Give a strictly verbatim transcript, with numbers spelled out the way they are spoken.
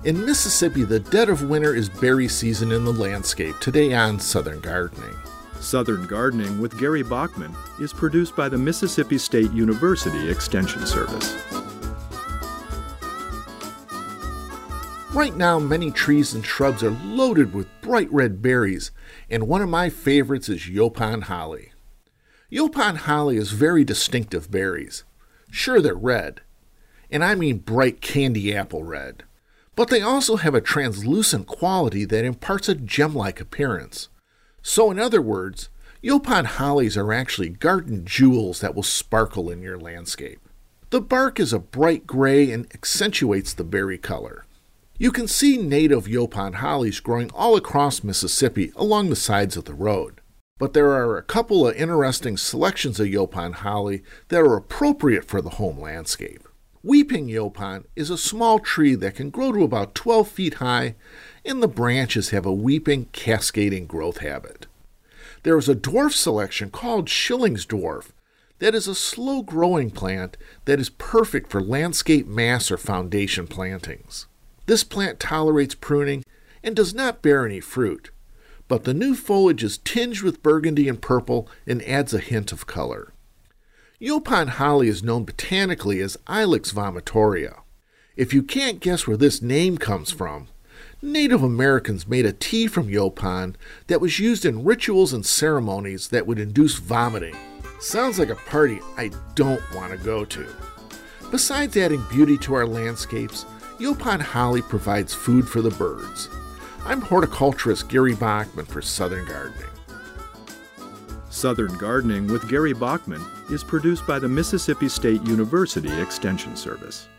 In Mississippi, the dead of winter is berry season in the landscape, today on Southern Gardening. Southern Gardening with Gary Bachman is produced by the Mississippi State University Extension Service. Right now, many trees and shrubs are loaded with bright red berries, and one of my favorites is Yaupon holly. Yaupon holly is very distinctive berries. Sure, they're red, and I mean bright candy apple red. But they also have a translucent quality that imparts a gem-like appearance. So in other words, Yaupon hollies are actually garden jewels that will sparkle in your landscape. The bark is a bright gray and accentuates the berry color. You can see native Yaupon hollies growing all across Mississippi along the sides of the road. But there are a couple of interesting selections of Yaupon holly that are appropriate for the home landscape. Weeping Yaupon is a small tree that can grow to about twelve feet high, and the branches have a weeping, cascading growth habit. There is a dwarf selection called Schilling's dwarf that is a slow-growing plant that is perfect for landscape mass or foundation plantings. This plant tolerates pruning and does not bear any fruit, but the new foliage is tinged with burgundy and purple and adds a hint of color. Yaupon holly is known botanically as Ilex vomitoria. If you can't guess where this name comes from, Native Americans made a tea from yaupon that was used in rituals and ceremonies that would induce vomiting. Sounds like a party I don't want to go to. Besides adding beauty to our landscapes, Yaupon holly provides food for the birds. I'm horticulturist Gary Bachman for Southern Gardening. Southern Gardening with Gary Bachman is produced by the Mississippi State University Extension Service.